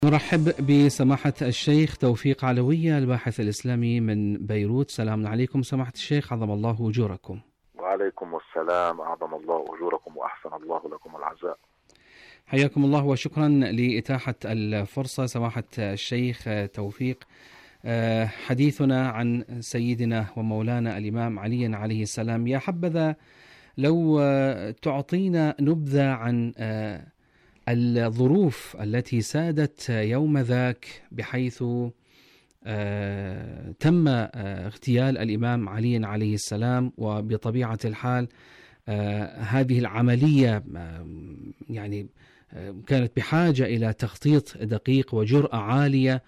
نرحب بسماحة الشيخ توفيق علوية الباحث الإسلامي من بيروت. سلام عليكم سماحة الشيخ، عظم الله أجوركم. وعليكم السلام، أعظم الله أجوركم وأحسن الله لكم العزاء. حياكم الله وشكرا لإتاحة الفرصة. سماحة الشيخ توفيق، حديثنا عن سيدنا ومولانا الإمام علي عليه السلام. يا حبذا لو تعطينا نبذة عن الظروف التي سادت يوم ذاك، بحيث تم اغتيال الإمام علي عليه السلام، وبطبيعة الحال هذه العملية يعني كانت بحاجة إلى تخطيط دقيق وجرأة عالية.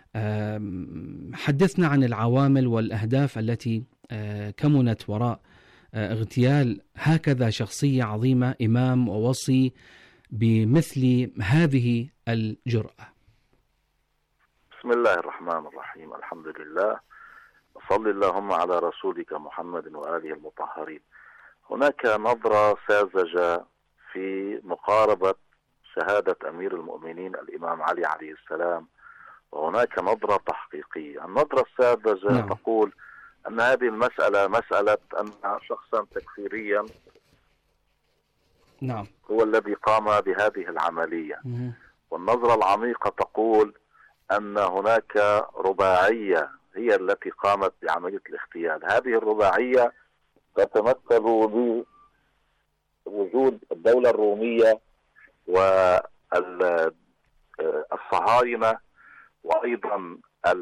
حدثنا عن العوامل والأهداف التي كمنت وراء اغتيال هكذا شخصية عظيمة، إمام ووصي، بمثل هذه الجرأة. بسم الله الرحمن الرحيم، الحمد لله، وصل اللهم على رسولك محمد وآله المطهرين. هناك نظرة ساذجة في مقاربة شهادة أمير المؤمنين الإمام علي عليه السلام، وهناك نظرة تحقيقية. النظرة الساذجة تقول أن هذه المسألة مسألة أن شخصا تكفيريا هو الذي قام بهذه العملية. والنظرة العميقة تقول أن هناك رباعية هي التي قامت بعملية الاغتيال. هذه الرباعية تتمثل بوجود الدولة الرومية والصهاينة، وأيضا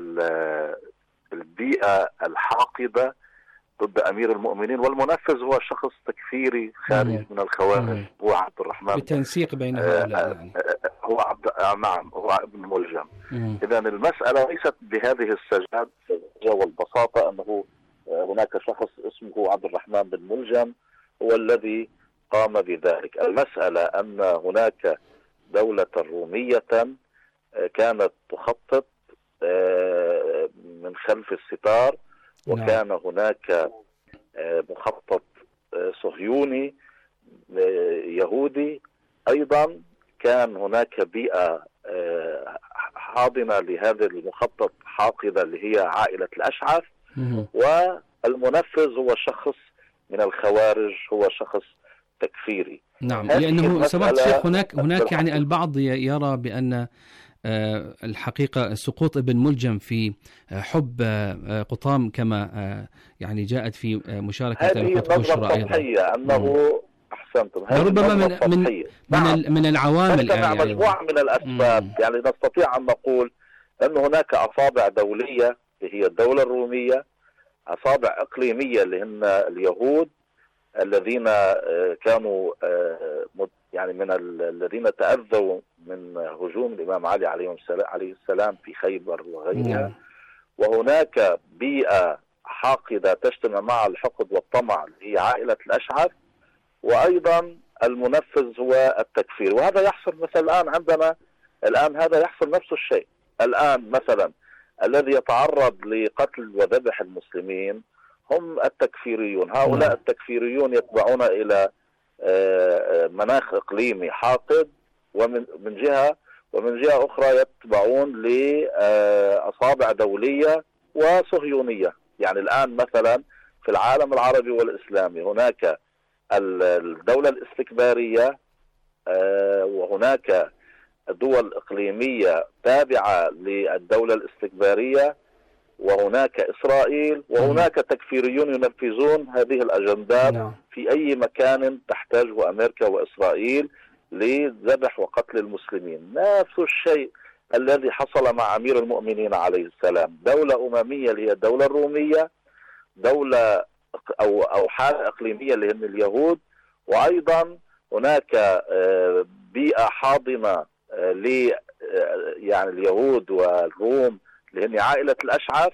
البيئة الحاقدة ضد أمير المؤمنين، والمنفذ هو شخص تكفيري خارج من الخوارج، هو عبد الرحمن، بالتنسيق بين هؤلاء. هو ابن ملجم. إذن المسألة ليست بهذه السجاجة والبساطة أنه هناك شخص اسمه عبد الرحمن بن ملجم هو الذي قام بذلك. المسألة أن هناك دولة رومية كانت تخطط من خلف الستار، وكان هناك مخطط صهيوني يهودي، أيضا كان هناك بيئة حاضنة لهذا المخطط حاقدة اللي هي عائلة الأشعث، والمنفذ هو شخص من الخوارج، هو شخص تكفيري. نعم، لأنه سمعت شيخ هناك يعني البعض يرى بأن الحقيقة سقوط ابن ملجم في حب قطام كما يعني جاءت في مشاركة الأخوة بشرى أيضا. أنه أحسنتم، ربما من العوامل، مجموعة من الأسباب. يعني نستطيع أن نقول أن هناك أصابع دولية هي الدولة الرومية، أصابع إقليمية اللي هن اليهود الذين كانوا يعني من الذين تأذوا من هجوم الإمام علي عليه السلام في خيبر وغيرها. وهناك بيئة حاقدة تجتمع مع الحقد والطمع هي عائلة الأشعث، وأيضا المنفذ هو التكفير. وهذا يحصل مثل الآن عندنا، هذا يحصل نفس الشيء الآن. مثلا الذي يتعرض لقتل وذبح المسلمين هم التكفيريون. هؤلاء التكفيريون يتبعون إلى مناخ إقليمي حاقد، ومن جهة أخرى يتبعون لأصابع دولية وصهيونية. يعني الآن مثلا في العالم العربي والإسلامي هناك الدولة الاستكبارية، وهناك دول إقليمية تابعة للدولة الاستكبارية، وهناك إسرائيل، وهناك تكفيريون ينفذون هذه الأجندات في أي مكان تحتاجه أمريكا وإسرائيل لذبح وقتل المسلمين. نفس الشيء الذي حصل مع أمير المؤمنين عليه السلام. دولة أممية اللي هي الدولة الرومية، دولة أو حالة إقليمية اللي هم اليهود، وأيضا هناك بيئة حاضنة يعني اليهود والروم اللي هن عائلة الأشعث،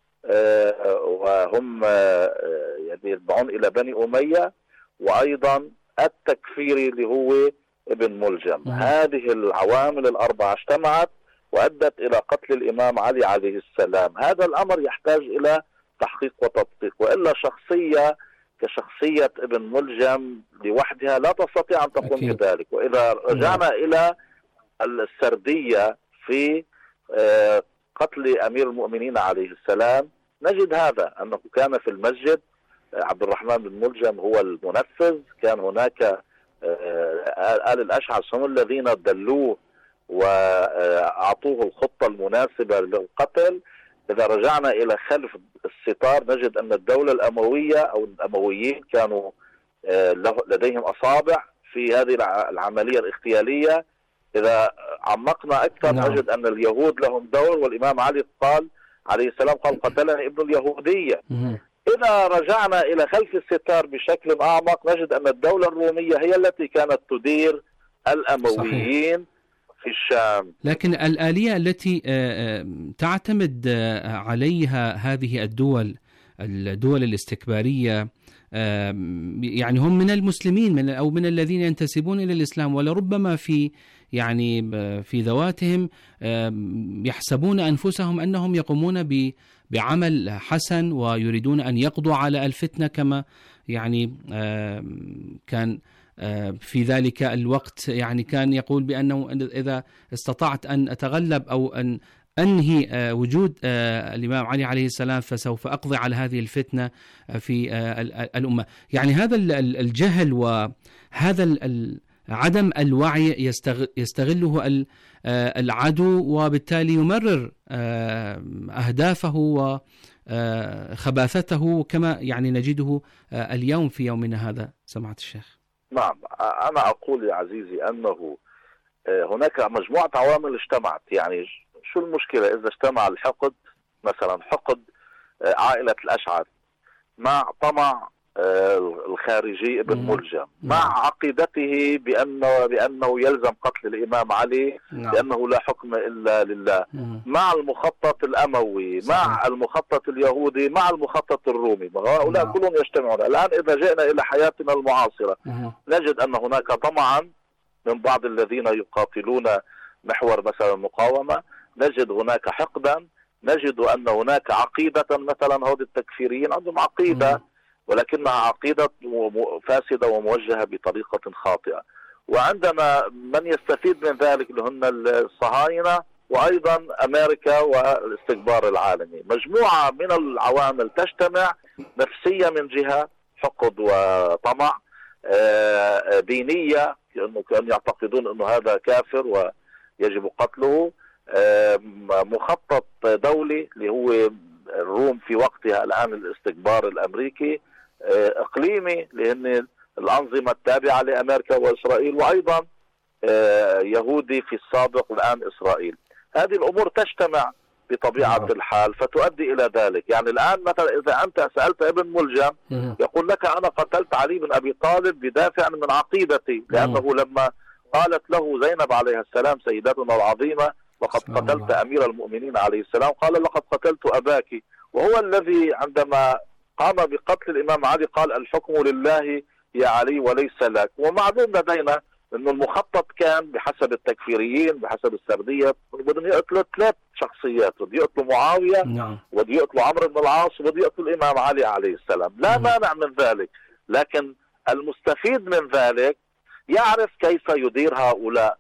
وهم يتبعون إلى بني أمية، وأيضا التكفيري اللي هو ابن ملجم. هذه العوامل الأربعة اجتمعت وأدت إلى قتل الإمام علي عليه السلام. هذا الأمر يحتاج إلى تحقيق وتدقيق، وإلا شخصية كشخصية ابن ملجم لوحدها لا تستطيع أن تقوم بذلك. وإذا رجعنا إلى السردية في قتل أمير المؤمنين عليه السلام نجد هذا، أنه كان في المسجد عبد الرحمن بن ملجم هو المنفذ، كان هناك آل الأشعث هم الذين دلوه وأعطوه الخطة المناسبة للقتل. إذا رجعنا إلى خلف الستار نجد أن الدولة الأموية أو الأمويين كانوا لديهم أصابع في هذه العملية الاغتيالية. إذا عمقنا أكثر نجد أن اليهود لهم دور، والإمام علي قال عليه السلام قال قتلني ابن اليهودية. إذا رجعنا إلى خلف الستار بشكل أعمق نجد أن الدولة الرومية هي التي كانت تدير الأمويين في الشام. لكن الآلية التي تعتمد عليها هذه الدول الاستكبارية يعني هم من المسلمين أو من الذين ينتسبون إلى الإسلام، ولربما في ذواتهم يحسبون أنفسهم أنهم يقومون بعمل حسن ويريدون أن يقضوا على الفتنة، كما كان في ذلك الوقت كان يقول بأنه إذا استطعت أن أتغلب أو أن أنهي وجود الإمام علي عليه السلام فسوف أقضي على هذه الفتنة في الأمة. هذا الجهل وهذا عدم الوعي يستغله العدو، وبالتالي يمرر أهدافه وخباثته كما نجده اليوم في يومنا هذا. سمعت الشيخ؟ نعم، أنا أقول يا عزيزي أنه هناك مجموعة عوامل اجتمعت. شو المشكلة إذا اجتمع الحقد، مثلا حقد عائلة الأشعث مع طمع الخارجي ابن ملجم، مع عقيدته بأنه يلزم قتل الإمام علي لأنه لا حكم إلا لله، مع المخطط الأموي، مع المخطط اليهودي، مع المخطط الرومي، هؤلاء كلهم يجتمعون. الآن إذا جئنا إلى حياتنا المعاصرة نجد أن هناك طمعا من بعض الذين يقاتلون محور مثلا المقاومة، نجد هناك حقدا، نجد أن هناك عقيدة. مثلا هؤلاء التكفيريين عندهم عقيدة ولكنها عقيدة فاسدة وموجهة بطريقة خاطئة، وعندنا من يستفيد من ذلك اللي هن الصهاينة وأيضا أمريكا والاستكبار العالمي. مجموعة من العوامل تجتمع نفسية من جهة، حقد وطمع، دينية لأنه كانوا يعتقدون أنه هذا كافر ويجب قتله، مخطط دولي اللي هو الروم في وقتها الآن الاستكبار الأمريكي، إقليمي لأن الأنظمة التابعة لأمريكا وإسرائيل، وأيضا يهودي في السابق الآن إسرائيل. هذه الأمور تجتمع بطبيعة الحال فتؤدي إلى ذلك. الآن مثلا إذا أنت سألت ابن ملجم يقول لك أنا قتلت علي بن أبي طالب بدافع من عقيدتي، لأنه لما قالت له زينب عليه السلام سيدتنا العظيمة لقد قتلت أمير المؤمنين عليه السلام، قال لقد قتلت أباك، وهو الذي عندما قام بقتل الإمام علي قال الحكم لله يا علي وليس لك. ومعلوم لدينا أن المخطط كان بحسب التكفيريين بحسب السردية بدهم يقتلوا 3 شخصيات، بدهم يقتلوا معاوية وبدهم يقتلوا عمرو بن العاص وبدهم يقتلوا الإمام علي عليه السلام. لا مانع من ذلك، لكن المستفيد من ذلك يعرف كيف يدير هؤلاء.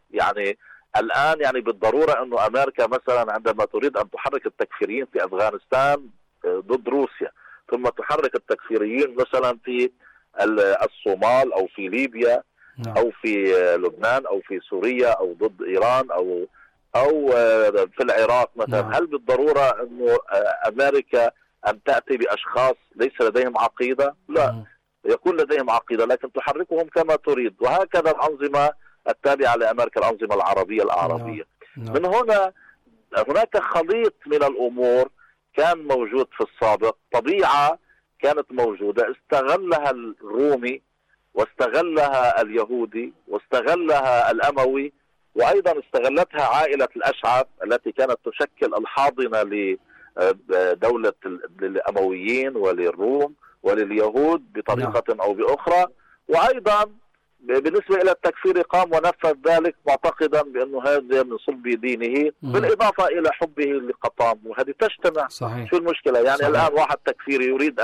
الآن بالضرورة أنه أمريكا مثلا عندما تريد أن تحرك التكفيريين في أفغانستان ضد روسيا، ثم تحرك التكفيريين مثلا في الصومال أو في ليبيا أو في لبنان أو في سوريا أو ضد إيران أو في العراق مثلا، هل بالضرورة أنه أمريكا أن تأتي بأشخاص ليس لديهم عقيدة؟ لا، يكون لديهم عقيدة لكن تحركهم كما تريد. وهكذا الأنظمة التابعة لأمريكا، الأنظمة العربية الأعرابية. من هنا هناك خليط من الأمور كان موجود في السابق، طبيعة كانت موجودة استغلها الرومي واستغلها اليهودي واستغلها الأموي، وأيضا استغلتها عائلة الأشعث التي كانت تشكل الحاضنة لدولة الأمويين وللروم ولليهود بطريقة أو بأخرى. وأيضا بالنسبة إلى التكفير قام ونفذ ذلك معتقدا بأنه هذا من صلب دينه، بالإضافة إلى حبه لقطام، وهذه تجتمع. صحيح. شو المشكلة؟ صحيح. الآن واحد تكفيري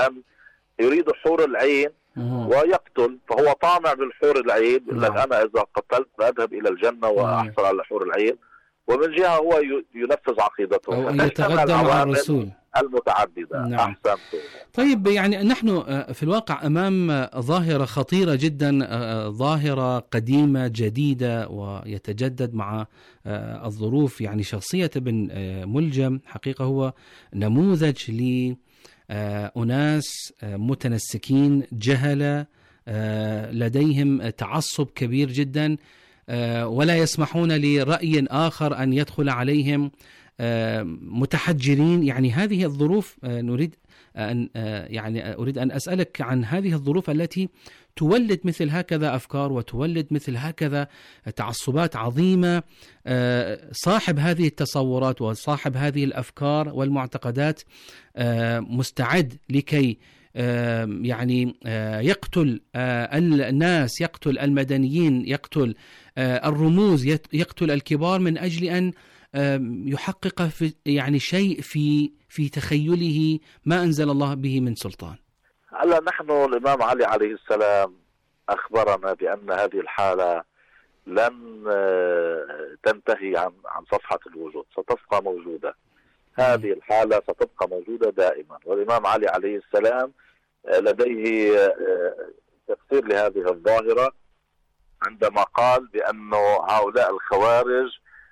يريد حور العين ويقتل، فهو طامع بالحور العين، يقول لك أنا إذا قتلت أذهب إلى الجنة وأحصل على حور العين. ومن جهة هو ينفذ عقيدته أو أن يتغدى مع الرسول المتعددة. نعم. أحسنت. طيب يعني نحن في الواقع أمام ظاهرة خطيرة جدا، ظاهرة قديمة جديدة ويتجدد مع الظروف. يعني شخصية ابن ملجم حقيقة هو نموذج لأناس متنسكين جهلة لديهم تعصب كبير جدا، ولا يسمحون لرأي آخر أن يدخل عليهم، متحجرين. يعني هذه الظروف نريد أن أريد أن أسألك عن هذه الظروف التي تولد مثل هكذا أفكار وتولد مثل هكذا تعصبات عظيمة. صاحب هذه التصورات وصاحب هذه الأفكار والمعتقدات مستعد لكي يقتل الناس، يقتل المدنيين، يقتل الرموز، يقتل الكبار من أجل أن يحقق في شيء في تخيله ما أنزل الله به من سلطان. هلا نحن الإمام علي عليه السلام أخبرنا بأن هذه الحالة لن تنتهي عن صفحة الوجود، ستبقى موجودة. هذه الحالة ستبقى موجودة دائما، والإمام علي عليه السلام لديه تفسير لهذه الظاهرة عندما قال بأن هؤلاء الخوارج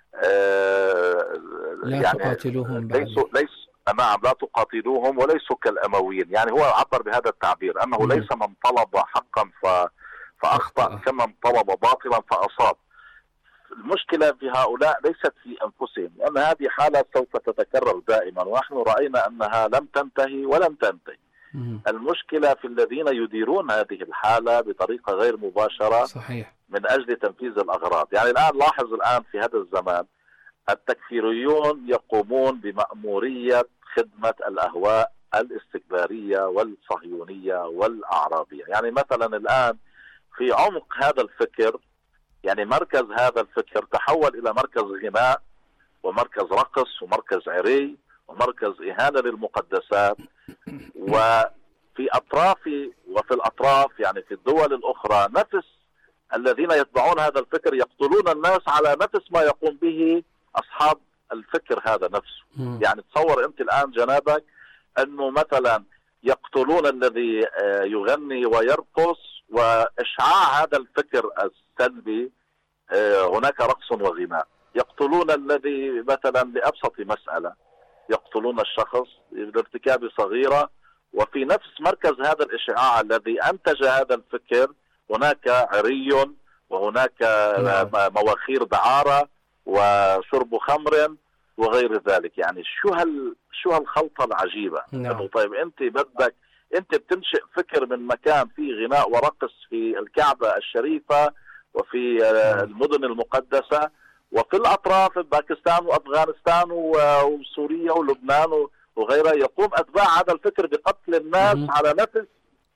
لا تقاتلوهم نعم، لا تقاتلوهم وليسوا كالأمويين. يعني هو عبر بهذا التعبير أنه ليس من طلب حقا فأخطأ كمن طلب باطلا فأصاب. المشكلة في هؤلاء ليست في أنفسهم، لأن هذه حالة سوف تتكرر دائما، ونحن رأينا أنها لم تنتهي ولم تنتهي. المشكلة في الذين يديرون هذه الحالة بطريقة غير مباشرة. صحيح. من أجل تنفيذ الأغراض. يعني الآن لاحظ الآن في هذا الزمان التكفيريون يقومون بمأمورية خدمة الأهواء الاستكبارية والصهيونية والأعرابية. يعني مثلا الآن في عمق هذا الفكر، يعني مركز هذا الفكر تحول إلى مركز غناء ومركز رقص ومركز عري ومركز إهانة للمقدسات. وفي الأطراف يعني في الدول الأخرى نفس الذين يتبعون هذا الفكر يقتلون الناس على نفس ما يقوم به أصحاب الفكر هذا نفسه. يعني تصور أنت الآن جنابك أنه مثلا يقتلون الذي يغني ويرقص، وإشعاع هذا الفكر السلبي هناك رقص وغناء. يقتلون الذي مثلا لأبسط مسألة يقتلون الشخص لارتكاب صغيرة، وفي نفس مركز هذا الإشعاع الذي أنتج هذا الفكر هناك عري وهناك مواخير دعارة وشرب خمر وغير ذلك. يعني شو هالخلطة العجيبة. طيب انت بتنشئ فكر من مكان فيه غناء ورقص في الكعبة الشريفة وفي المدن المقدسة، وفي الأطراف باكستان وأفغانستان وسوريا ولبنان وغيرها يقوم أتباع هذا الفكر بقتل الناس على نفس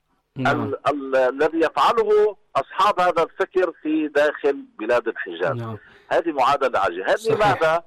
الذي يفعله أصحاب هذا الفكر في داخل بلاد الحجاز. هذه معادلة عجيبة. هذه لماذا؟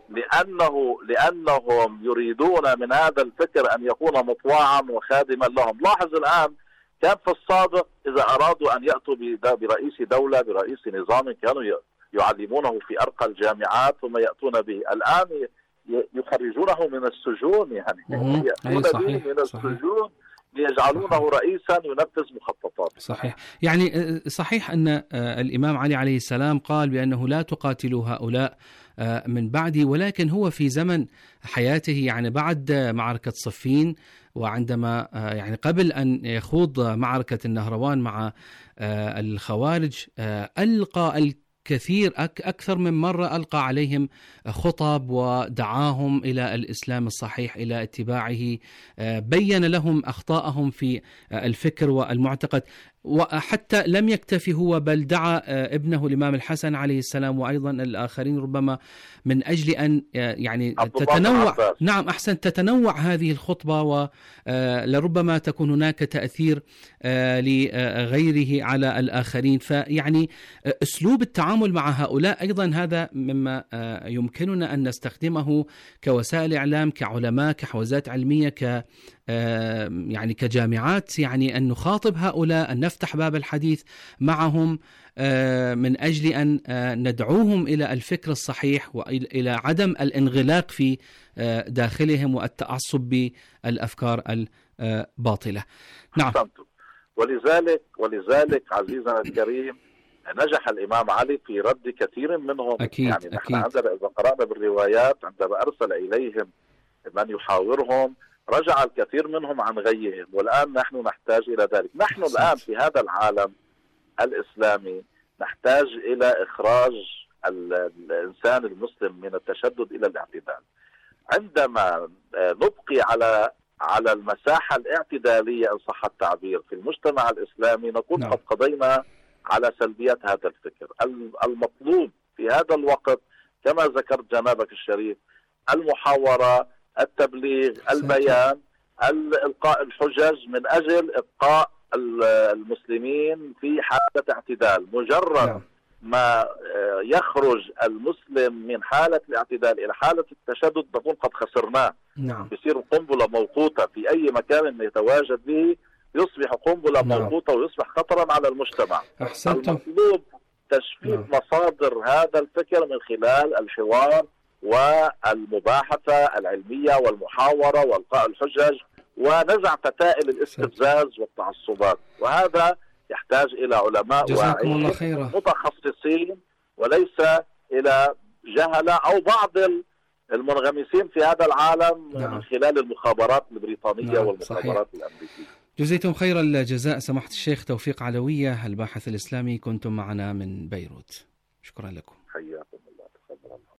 لأنهم يريدون من هذا الفكر أن يكون مطواعا وخادما لهم. لاحظ الآن كان في السابق إذا أرادوا أن يأتوا برئيس دولة برئيس نظام كانوا يعلمونه في أرقى الجامعات ثم يأتون به. الآن يخرجونه من السجون، يعني يأتون به من السجون ليجعلونه رئيسا ينفذ مخططات. صحيح. يعني صحيح أن الإمام علي عليه السلام قال بأنه لا تقاتلوا هؤلاء من بعدي، ولكن هو في زمن حياته يعني بعد معركة صفين، وعندما يعني قبل أن يخوض معركة النهروان مع الخوارج ألقى كثير أكثر من مرة ألقى عليهم خطب ودعاهم إلى الإسلام الصحيح، إلى اتباعه، بين لهم أخطاءهم في الفكر والمعتقد. وحتى لم يكتفي هو بل دعا ابنه الإمام الحسن عليه السلام وأيضا الآخرين ربما من أجل أن يعني تتنوع. نعم أحسن، تتنوع هذه الخطبة ولربما تكون هناك تأثير لغيره على الآخرين. فيعني أسلوب التعامل مع هؤلاء أيضا هذا مما يمكننا أن نستخدمه كوسائل إعلام، كعلماء، كحوزات علمية، يعني كجامعات يعني أن نخاطب هؤلاء، أن نفتح باب الحديث معهم من أجل أن ندعوهم إلى الفكر الصحيح وإلى عدم الانغلاق في داخلهم والتعصب بالأفكار الباطلة. نعم. ولذلك عزيزنا الكريم نجح الإمام علي في رد كثير منهم. أكيد. يعني نحن عندما إذا قرأنا بالروايات عندما أرسل إليهم من يحاورهم رجع الكثير منهم عن غيهم، والآن نحن نحتاج إلى ذلك. نحن الآن في هذا العالم الإسلامي نحتاج إلى إخراج الإنسان المسلم من التشدد إلى الاعتدال. عندما نبقي على المساحة الاعتدالية إن صح التعبير في المجتمع الإسلامي نكون قد قضينا على سلبيات هذا الفكر. المطلوب في هذا الوقت كما ذكرت جنابك الشريف المحاورة، التبليغ، البيان، إلقاء الحجج من أجل إبقاء المسلمين في حالة اعتدال. مجرد ما يخرج المسلم من حالة الاعتدال إلى حالة التشدد نكون قد خسرناه. بيصير قنبلة موقوتة في أي مكان يتواجد به، يصبح قنبلة موقوتة ويصبح خطرا على المجتمع. المطلوب تشفيت مصادر هذا الفكر من خلال الحوار والمباحثة العلمية والمحاورة وإلقاء الحجج ونزع فتائل الاستفزاز والتعصبات، وهذا يحتاج إلى علماء واعيين متخصصين وليس إلى جهلة أو بعض المنغمسين في هذا العالم من خلال المخابرات البريطانية والمخابرات الأمريكية. جزيتم خير الجزاء سماحة الشيخ توفيق علوية الباحث الإسلامي، كنتم معنا من بيروت. شكرا لكم. حياكم.